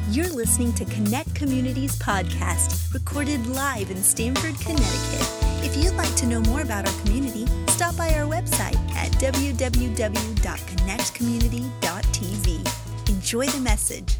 You're listening to Connect Communities podcast, recorded live in Stamford, Connecticut. If you'd like to know more about our community, stop by our website at www.connectcommunity.tv. Enjoy the message.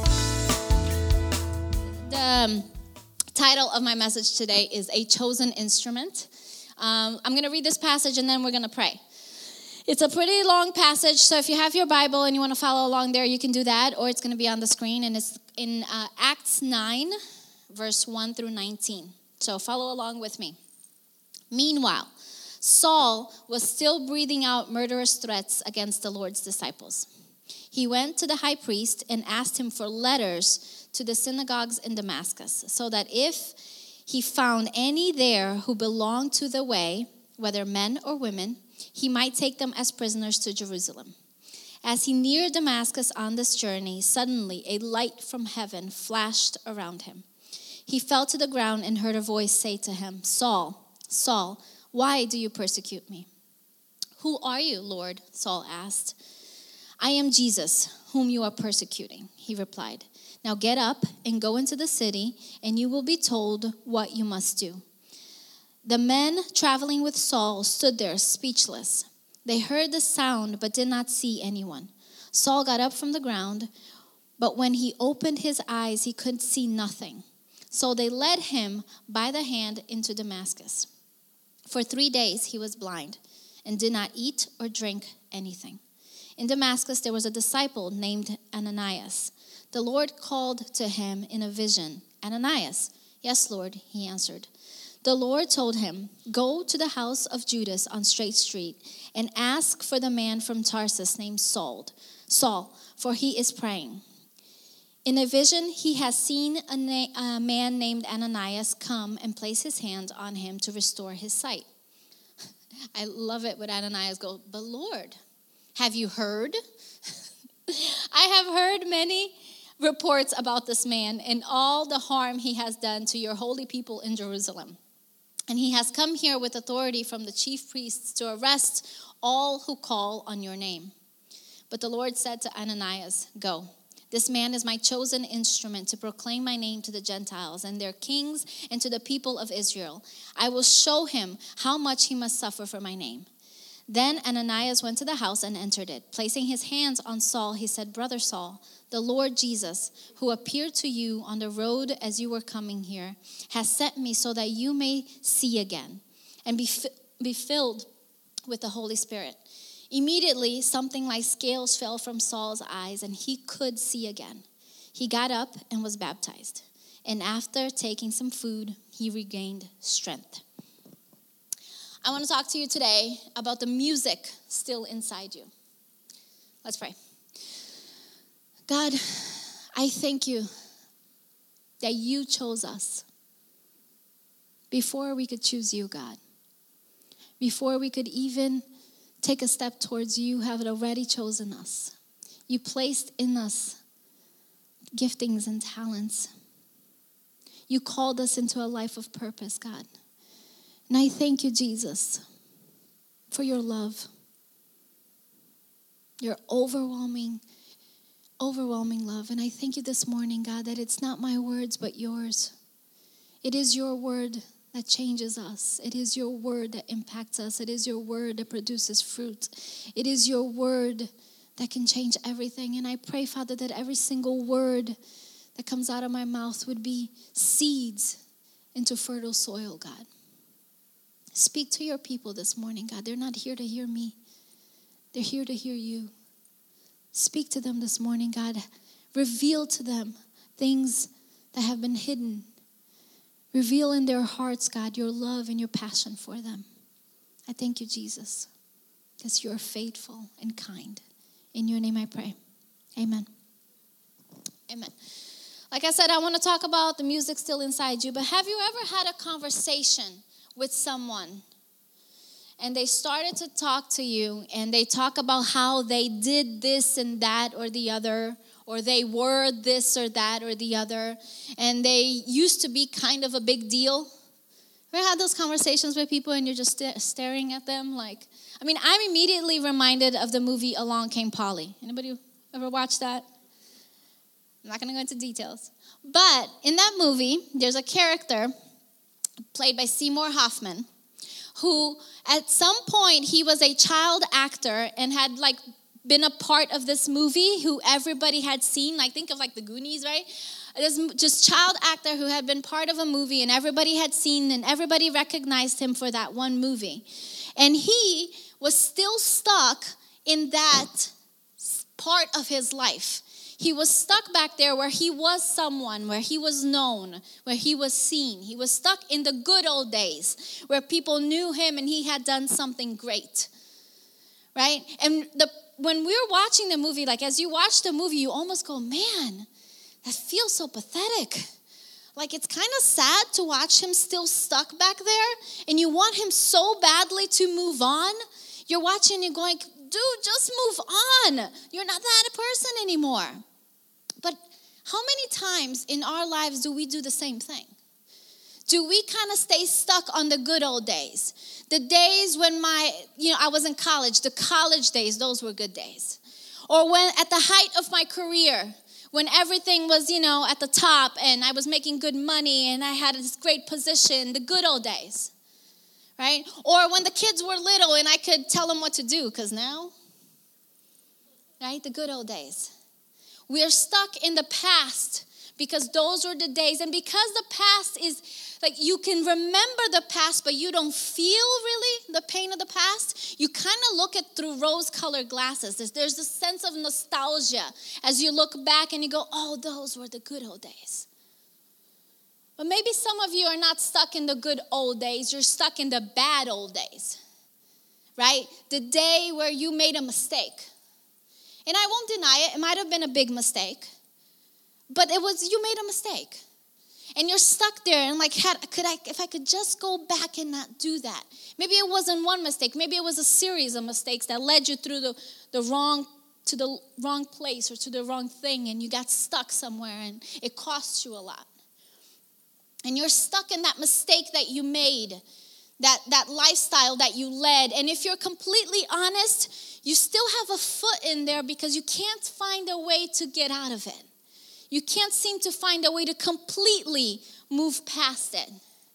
The title of my message today is A Chosen Instrument. I'm going to read this passage and then we're going to pray. It's a pretty long passage, so if you have your Bible and you want to follow along there, you can do that, or it's going to be on the screen, and it's in Acts 9, verse 1 through 19. So follow along with me. Meanwhile, Saul was still breathing out murderous threats against the Lord's disciples. He went to the high priest and asked him for letters to the synagogues in Damascus, so that if he found any there who belonged to the way, whether men or women, he might take them as prisoners to Jerusalem. As he neared Damascus on this journey, suddenly a light from heaven flashed around him. He fell to the ground and heard a voice say to him, "Saul, Saul, why do you persecute me?" "Who are you, Lord?" Saul asked. "I am Jesus, whom you are persecuting," he replied. "Now get up and go into the city, and you will be told what you must do." The men traveling with Saul stood there speechless. They heard the sound but did not see anyone. Saul got up from the ground, but when he opened his eyes, he could see nothing. So they led him by the hand into Damascus. For 3 days he was blind and did not eat or drink anything. In Damascus there was a disciple named Ananias. The Lord called to him in a vision, "Ananias." "Yes, Lord," he answered. The Lord told him, "Go to the house of Judas on Straight Street and ask for the man from Tarsus named Saul, for he is praying. In a vision, he has seen a man named Ananias come and place his hand on him to restore his sight." I love it when Ananias goes, "But Lord, have you heard?" I have heard many reports about this man and all the harm he has done to your holy people in Jerusalem. And he has come here with authority from the chief priests to arrest all who call on your name. But the Lord said to Ananias, "Go. This man is my chosen instrument to proclaim my name to the Gentiles and their kings and to the people of Israel. I will show him how much he must suffer for my name." Then Ananias went to the house and entered it. Placing his hands on Saul, he said, "Brother Saul, the Lord Jesus, who appeared to you on the road as you were coming here, has sent me so that you may see again and be filled with the Holy Spirit." Immediately, something like scales fell from Saul's eyes, and he could see again. He got up and was baptized. And after taking some food, he regained strength. I want to talk to you today about the music still inside you. Let's pray. God, I thank you that you chose us before we could choose you, God. Before we could even take a step towards you, have already chosen us. You placed in us giftings and talents. You called us into a life of purpose, God. And I thank you, Jesus, for your love, your overwhelming love. And I thank you this morning, God, that it's not my words but yours. It is your word that changes us. It is your word that impacts us. It is your word that produces fruit. It is your word that can change everything. And I pray, Father, that every single word that comes out of my mouth would be seeds into fertile soil, God. Speak to your people this morning, God. They're not here to hear me. They're here to hear you. Speak to them this morning, God. Reveal to them things that have been hidden. Reveal in their hearts, God, your love and your passion for them. I thank you, Jesus, because you are faithful and kind. In your name I pray. Amen. Amen. Like I said, I want to talk about the music still inside you, but have you ever had a conversation with someone and they started to talk to you and they talk about how they did this and that or the other, or they were this or that or the other, and they used to be kind of a big deal? Ever had those conversations with people and you're just staring at them like, I'm immediately reminded of the movie Along Came Polly. Anybody ever watch that? I'm not going to go into details. But in that movie, there's a character played by Seymour Hoffman who at some point he was a child actor and had like been a part of this movie who everybody had seen. Like think of like the Goonies, right? This just child actor who had been part of a movie and everybody had seen and everybody recognized him for that one movie. And he was still stuck in that part of his life. He was stuck back there where he was someone, where he was known, where he was seen. He was stuck in the good old days where people knew him and he had done something great, right? And when we're watching the movie, like as you watch the movie, you almost go, man, that feels so pathetic. Like it's kind of sad to watch him still stuck back there and you want him so badly to move on. You're watching and you're going, dude, just move on. You're not that person anymore. But how many times in our lives do we do the same thing? Do we kind of stay stuck on the good old days? The days when I was in college, the college days, those were good days. Or when at the height of my career, when everything was, at the top and I was making good money and I had this great position, the good old days, right? Or when the kids were little and I could tell them what to do, because now, right, the good old days. We are stuck in the past because those were the days. And because the past is, like you can remember the past, but you don't feel really the pain of the past, you kind of look at through rose-colored glasses. There's a sense of nostalgia as you look back and you go, oh, those were the good old days. But maybe some of you are not stuck in the good old days. You're stuck in the bad old days, right? The day where you made a mistake. And I won't deny it. It might have been a big mistake. But you made a mistake. And you're stuck there and like, if I could just go back and not do that. Maybe it wasn't one mistake. Maybe it was a series of mistakes that led you through the wrong place or to the wrong thing. And you got stuck somewhere and it cost you a lot. And you're stuck in that mistake that you made, that lifestyle that you led. And if you're completely honest, you still have a foot in there because you can't find a way to get out of it. You can't seem to find a way to completely move past it.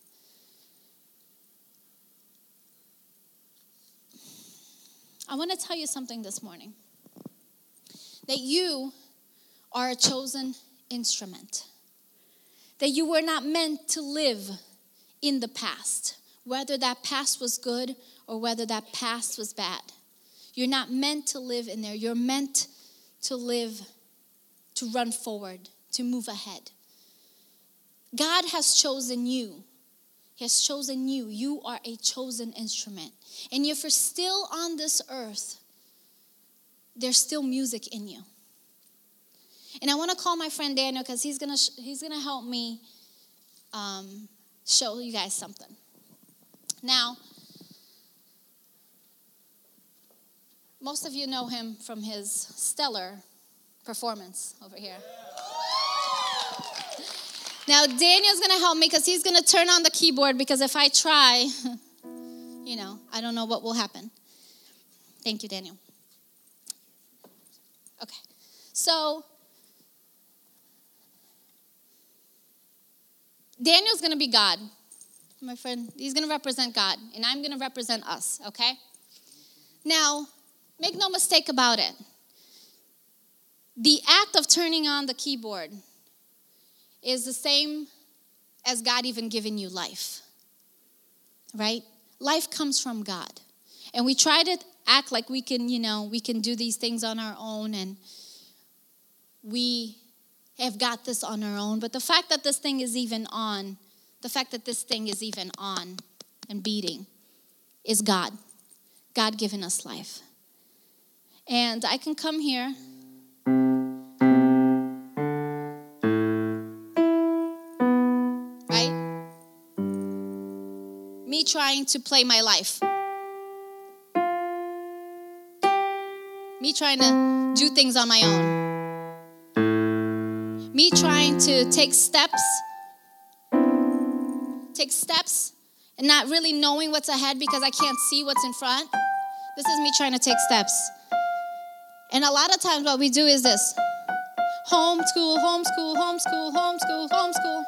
I want to tell you something this morning. That you are a chosen instrument. That you were not meant to live in the past, whether that past was good or whether that past was bad. You're not meant to live in there. You're meant to live, to run forward, to move ahead. God has chosen you. He has chosen you. You are a chosen instrument. And if you're still on this earth, there's still music in you. And I want to call my friend Daniel because he's gonna help me show you guys something. Now, most of you know him from his stellar performance over here. Now, Daniel's going to help me because he's going to turn on the keyboard because if I try, I don't know what will happen. Thank you, Daniel. Okay. So, Daniel's going to be God, my friend. He's going to represent God, and I'm going to represent us, okay? Now, make no mistake about it. The act of turning on the keyboard is the same as God even giving you life, right? Life comes from God. And we try to act like we can do these things on our own and we have got this on our own. But the fact that this thing is even on and beating is God. God giving us life. And I can come here. Right? Me trying to play my life. Me trying to do things on my own. Me trying to take steps and not really knowing what's ahead because I can't see what's in front. This is me trying to take steps. And a lot of times what we do is this. Homeschool, homeschool, homeschool, homeschool, homeschool.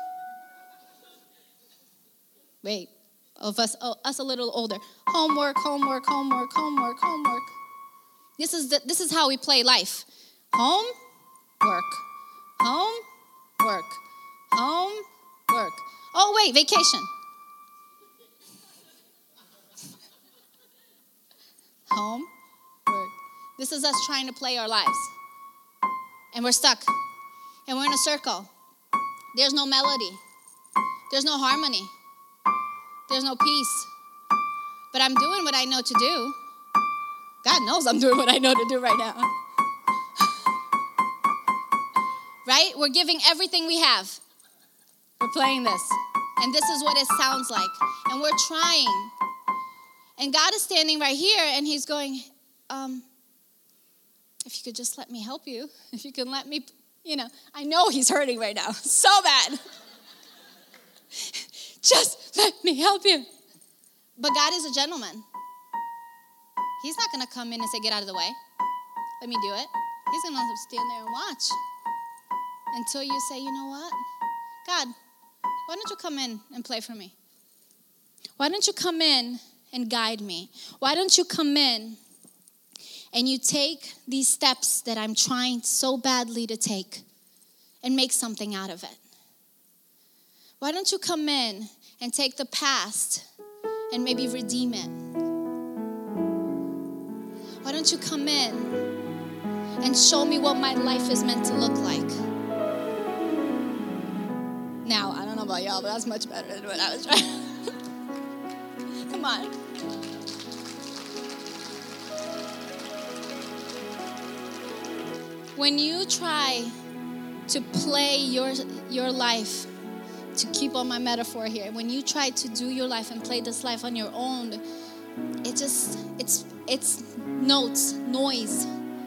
Wait, us a little older. Homework, homework, homework, homework, homework. This is how we play life. Home, work, home, work, home, work. Oh wait, vacation. Home, work. This is us trying to play our lives. And we're stuck. And we're in a circle. There's no melody. There's no harmony. There's no peace. But I'm doing what I know to do. God knows I'm doing what I know to do right now. Right? We're giving everything we have. We're playing this. And this is what it sounds like. And we're trying. And God is standing right here and he's going, if you could just let me help you. If you can let me, I know he's hurting right now. So bad. Just let me help you. But God is a gentleman. He's not going to come in and say, get out of the way. Let me do it. He's going to stand there and watch until you say, you know what? God, why don't you come in and play for me? Why don't you come in and guide me? Why don't you come in and you take these steps that I'm trying so badly to take and make something out of it? Why don't you come in and take the past and maybe redeem it? Why don't you come in and show me what my life is meant to look like? Now, I don't know about y'all, but that's much better than what I was trying. Come on. When you try to play your life, to keep on my metaphor here, when you try to do your life and play this life on your own, it's noise,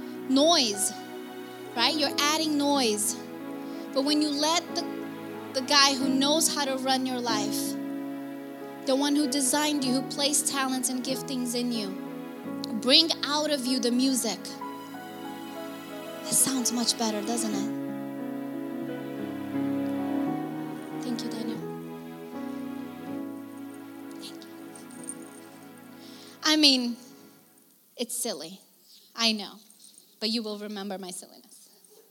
right? You're adding noise. But when you let the guy who knows how to run your life, the one who designed you, who placed talents and giftings in you, bring out of you the music, it sounds much better, doesn't it? Thank you, Daniel. Thank you. I mean, it's silly. I know. But you will remember my silliness.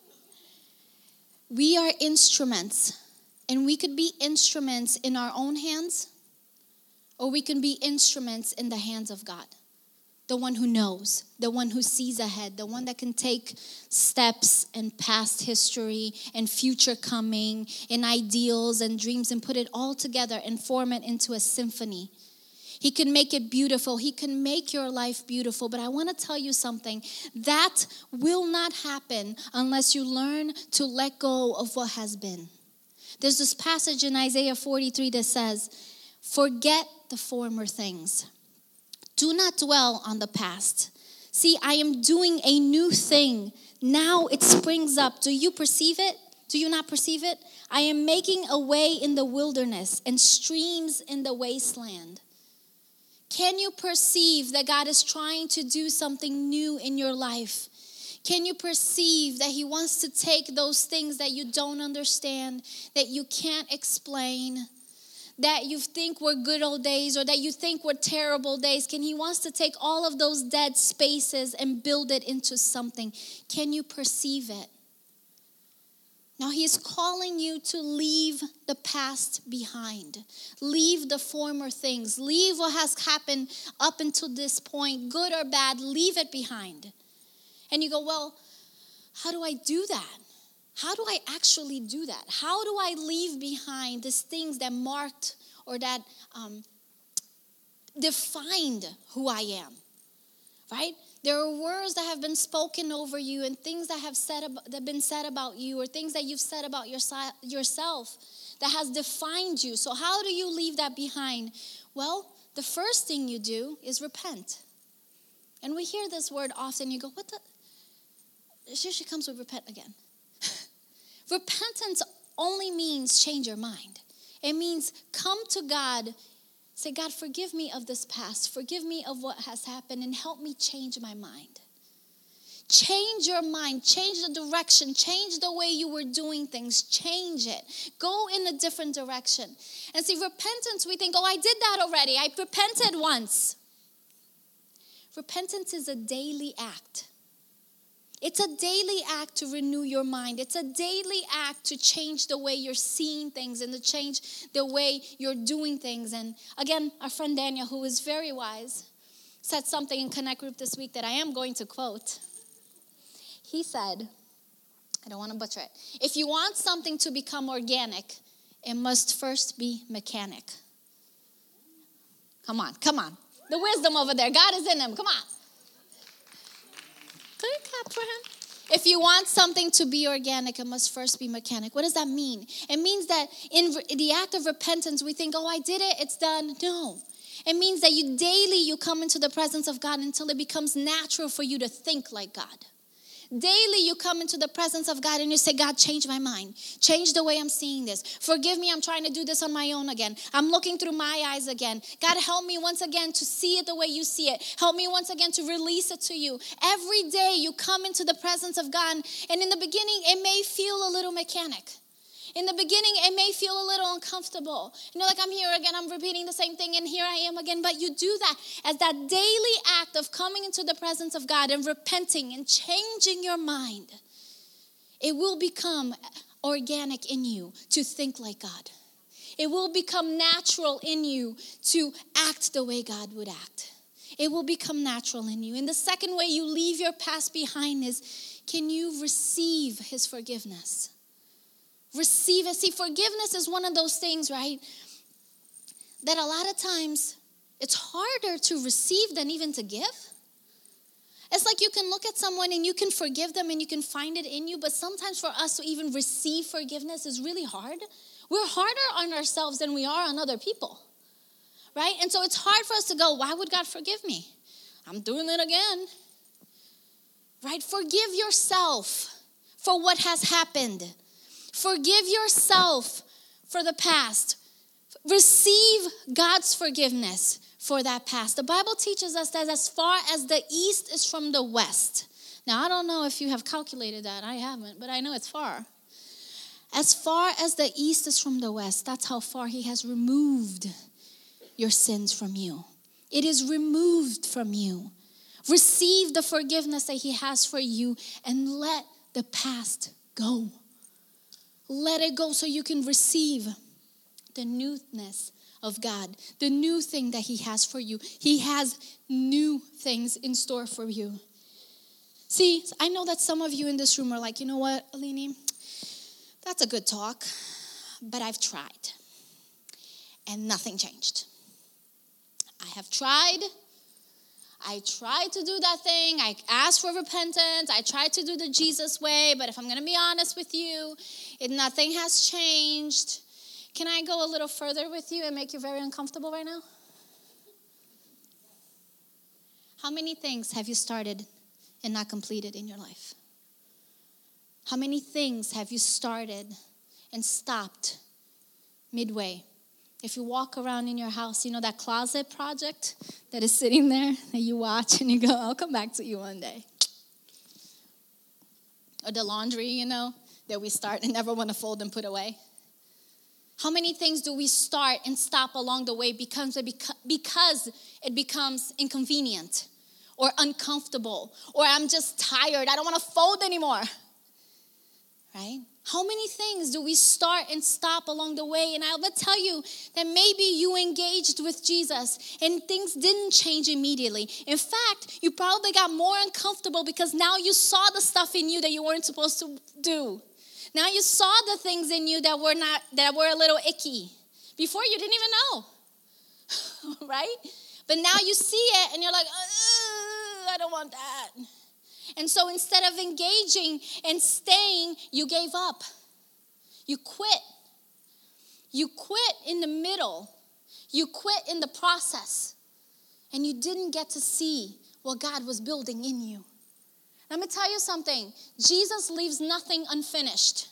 We are instruments. And we could be instruments in our own hands, or we can be instruments in the hands of God. The one who knows, the one who sees ahead, the one that can take steps and past history and future coming and ideals and dreams and put it all together and form it into a symphony. He can make it beautiful. He can make your life beautiful. But I want to tell you something. That will not happen unless you learn to let go of what has been. There's this passage in Isaiah 43 that says, forget the former things. Do not dwell on the past. See, I am doing a new thing. Now it springs up. Do you perceive it? Do you not perceive it? I am making a way in the wilderness and streams in the wasteland. Can you perceive that God is trying to do something new in your life? Can you perceive that he wants to take those things that you don't understand, that you can't explain, that you think were good old days or that you think were terrible days? He wants to take all of those dead spaces and build it into something. Can you perceive it? Now he is calling you to leave the past behind. Leave the former things. Leave what has happened up until this point, good or bad, leave it behind. And you go, well, how do I do that? How do I actually do that? How do I leave behind these things that marked or that defined who I am? Right? There are words that have been spoken over you and things that have been said about you, or things that you've said about yourself that has defined you. So how do you leave that behind? Well, the first thing you do is repent. And we hear this word often. You go, what the? She comes with repent again. Repentance only means change your mind. It means come to God. Say, God, forgive me of this past. Forgive me of what has happened and help me change my mind. Change your mind, change the direction, change the way you were doing things, change it. Go in a different direction. And see, repentance, we think, oh, I did that already. I repented once. Repentance is a daily act. It's a daily act to renew your mind. It's a daily act to change the way you're seeing things and to change the way you're doing things. And again, our friend Daniel, who is very wise, said something in Connect Group this week that I am going to quote. He said, I don't want to butcher it. If you want something to become organic, it must first be mechanic. Come on. The wisdom over there. God is in him. Come on. Can you clap for him? If you want something to be organic, it must first be mechanic. What does that mean? It means that in the act of repentance, we think, oh, I did it, it's done. No. It means that you come into the presence of God until it becomes natural for you to think like God. Daily you come into the presence of God and you say, God, change my mind. Change the way I'm seeing this. Forgive me, I'm trying to do this on my own again. I'm looking through my eyes again. God, help me once again to see it the way you see it. Help me once again to release it to you. Every day you come into the presence of God, and in the beginning it may feel a little mechanic. In the beginning, it may feel a little uncomfortable. Like, I'm here again, I'm repeating the same thing, and here I am again. But you do that as that daily act of coming into the presence of God and repenting and changing your mind. It will become organic in you to think like God. It will become natural in you to act the way God would act. It will become natural in you. And the second way you leave your past behind is, can you receive his forgiveness? Receive it. See, forgiveness is one of those things, right, that a lot of times it's harder to receive than even to give. It's like you can look at someone and you can forgive them and you can find it in you, but sometimes for us to even receive forgiveness is really hard. We're harder on ourselves than we are on other people, right? And so it's hard for us to go, why would God forgive me? I'm doing it again, right? Forgive yourself for what has happened. Forgive yourself for the past. Receive God's forgiveness for that past. The Bible teaches us that as far as the east is from the west. Now, I don't know if you have calculated that. I haven't, but I know it's far. As far as the east is from the west, that's how far he has removed your sins from you. It is removed from you. Receive the forgiveness that he has for you and let the past go. Let it go so you can receive the newness of God, the new thing that he has for you. He has new things in store for you. See, I know that some of you in this room are like, you know what, Aline, that's a good talk, but I've tried and nothing changed. I have tried. I tried to do that thing. I asked for repentance. I tried to do the Jesus way, but if I'm going to be honest with you, nothing has changed. Can I go a little further with you and make you very uncomfortable right now? How many things have you started and not completed in your life? How many things have you started and stopped midway? If you walk around in your house, you know that closet project that is sitting there that you watch and you go, I'll come back to you one day. Or the laundry, that we start and never want to fold and put away. How many things do we start and stop along the way because it becomes inconvenient or uncomfortable, or I'm just tired, I don't want to fold anymore, right? How many things do we start and stop along the way? And I'll tell you that maybe you engaged with Jesus and things didn't change immediately. In fact, you probably got more uncomfortable because now you saw the stuff in you that you weren't supposed to do. Now you saw the things in you that were a little icky. Before you didn't even know, right? But now you see it and you're like, I don't want that. And so instead of engaging and staying, you gave up. You quit. You quit in the middle. You quit in the process. And you didn't get to see what God was building in you. Let me tell you something. Jesus leaves nothing unfinished.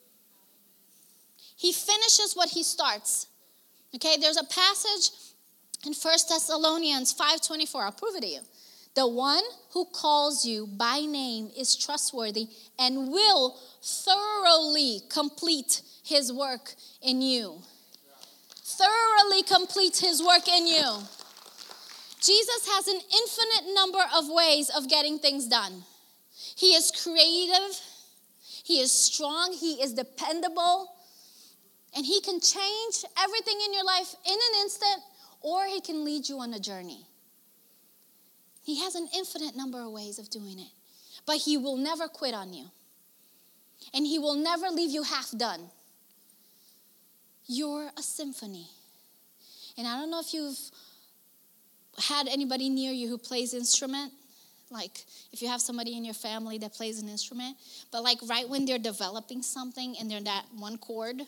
He finishes what he starts. Okay, there's a passage in 1 Thessalonians 5:24. I'll prove it to you. The one who calls you by name is trustworthy and will thoroughly complete his work in you. Thoroughly complete his work in you. Jesus has an infinite number of ways of getting things done. He is creative. He is strong. He is dependable. And he can change everything in your life in an instant, or he can lead you on a journey. He has an infinite number of ways of doing it. But he will never quit on you. And he will never leave you half done. You're a symphony. And I don't know if you've had anybody near you who plays instrument. Like if you have somebody in your family that plays an instrument. But like right when they're developing something and they're in that one chord.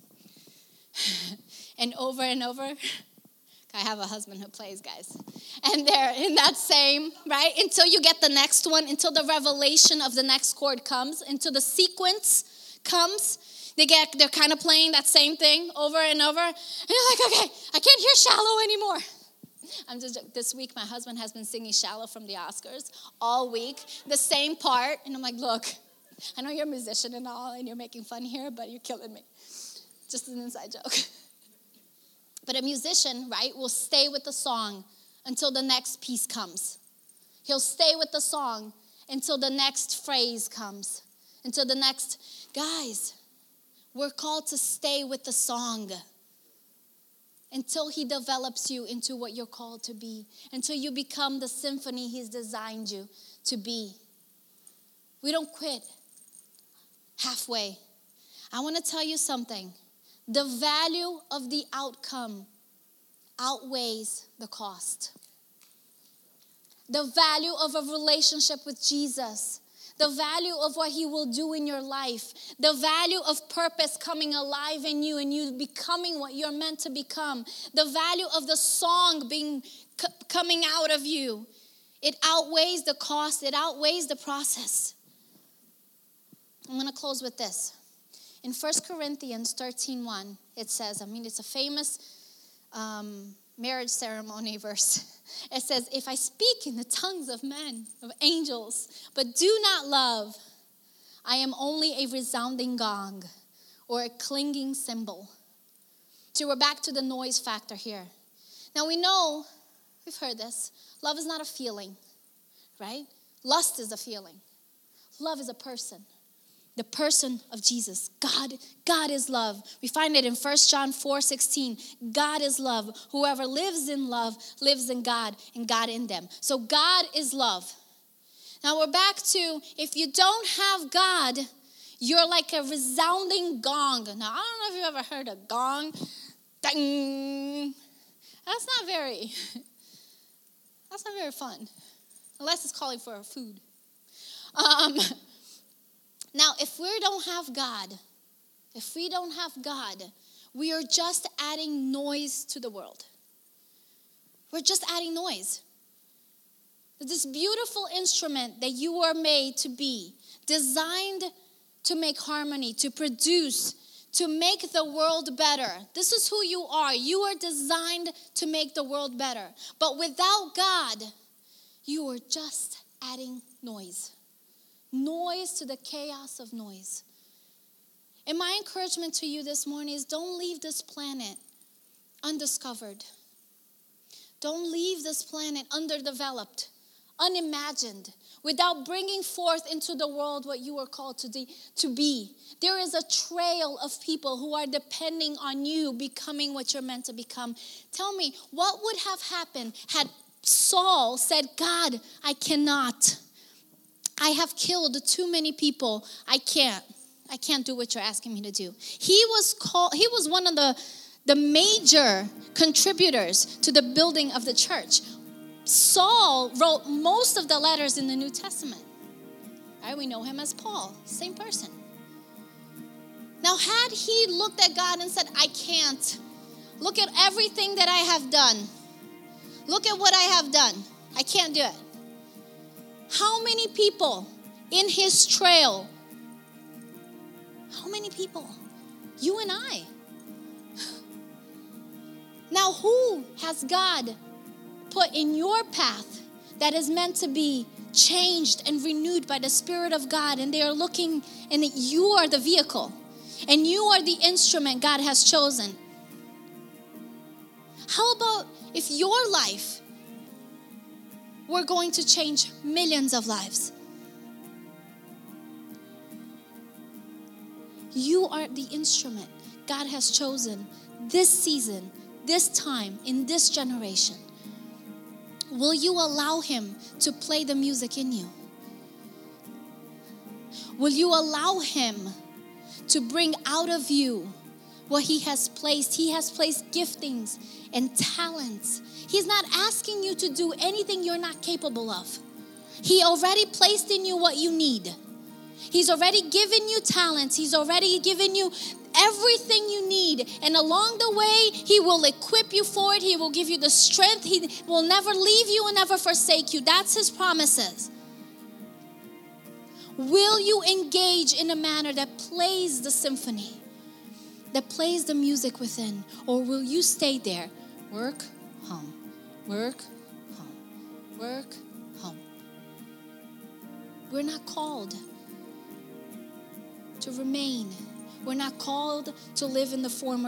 And over, I have a husband who plays, guys. And they're in that same, right? Until you get the next one, until the revelation of the next chord comes, until the sequence comes, they're kind of playing that same thing over and over. And you're like, okay, I can't hear Shallow anymore. This week, my husband has been singing Shallow from the Oscars all week, the same part. And I'm like, look, I know you're a musician and all, and you're making fun here, but you're killing me. Just an inside joke. But a musician, right, will stay with the song until the next piece comes. He'll stay with the song until the next phrase comes. Until the next, guys, we're called to stay with the song. Until he develops you into what you're called to be. Until you become the symphony he's designed you to be. We don't quit halfway. I want to tell you something. The value of the outcome outweighs the cost. The value of a relationship with Jesus. The value of what he will do in your life. The value of purpose coming alive in you and you becoming what you're meant to become. The value of the song coming out of you. It outweighs the cost. It outweighs the process. I'm going to close with this. In 1 Corinthians 13:1, it says, it's a famous marriage ceremony verse. It says, if I speak in the tongues of men, of angels, but do not love, I am only a resounding gong or a clanging cymbal. So we're back to the noise factor here. Now we know, we've heard this, love is not a feeling, right? Lust is a feeling. Love is a person. The person of Jesus. God is love. We find it in 1 John 4:16. God is love. Whoever lives in love lives in God and God in them. So God is love. Now we're back to, if you don't have God, you're like a resounding gong. Now I don't know if you've ever heard a gong. Ding. That's not very fun. Unless it's calling for food. Now, if we don't have God, we are just adding noise to the world. We're just adding noise. This beautiful instrument that you are made to be, designed to make harmony, to produce, to make the world better. This is who you are. You are designed to make the world better. But without God, you are just adding noise. Noise to the chaos of noise. And my encouragement to you this morning is don't leave this planet undiscovered. Don't leave this planet underdeveloped, unimagined, without bringing forth into the world what you are called to be. There is a trail of people who are depending on you becoming what you're meant to become. Tell me, what would have happened had Saul said, God, I cannot. I have killed too many people. I can't do what you're asking me to do. He was one of the major contributors to the building of the church. Saul wrote most of the letters in the New Testament. Right? We know him as Paul, same person. Now, had he looked at God and said, I can't. Look at everything that I have done. Look at what I have done. I can't do it. How many people in his trail? How many people? You and I. Now, who has God put in your path that is meant to be changed and renewed by the Spirit of God, and they are looking, and you are the vehicle, and you are the instrument God has chosen. How about if your life were going to change millions of lives? You are the instrument God has chosen this season, this time, in this generation. Will you allow Him to play the music in you? Will you allow Him to bring out of you what He has placed? He has placed giftings and talents. He's not asking you to do anything you're not capable of. He already placed in you what you need. He's already given you talents. He's already given you everything you need. And along the way, He will equip you for it. He will give you the strength. He will never leave you and never forsake you. That's His promises. Will you engage in a manner that plays the symphony, that plays the music within? Or will you stay there? Work, home, work, home, work, home. We're not called to remain. We're not called to live in the former,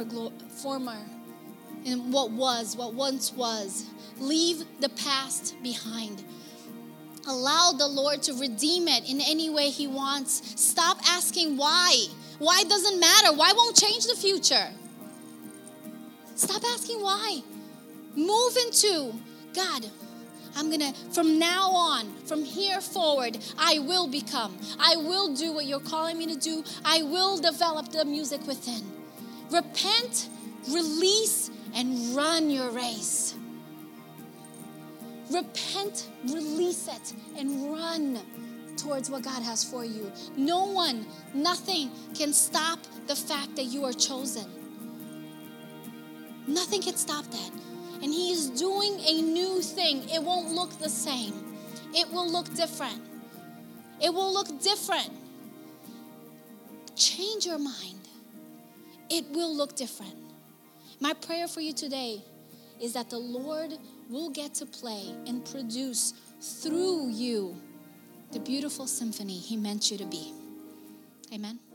in what once was. Leave the past behind. Allow the Lord to redeem it in any way He wants. Stop asking why. Why doesn't matter. Why won't change the future? Stop asking why. Move into, God, I'm going to, from now on, from here forward, I will become. I will do what you're calling me to do. I will develop the music within. Repent, release, and run your race. Repent, release it, and run towards what God has for you. No one, nothing can stop the fact that you are chosen. Nothing can stop that. And He is doing a new thing. It won't look the same. It will look different. It will look different. Change your mind. It will look different. My prayer for you today is that the Lord will get to play and produce through you the beautiful symphony He meant you to be. Amen.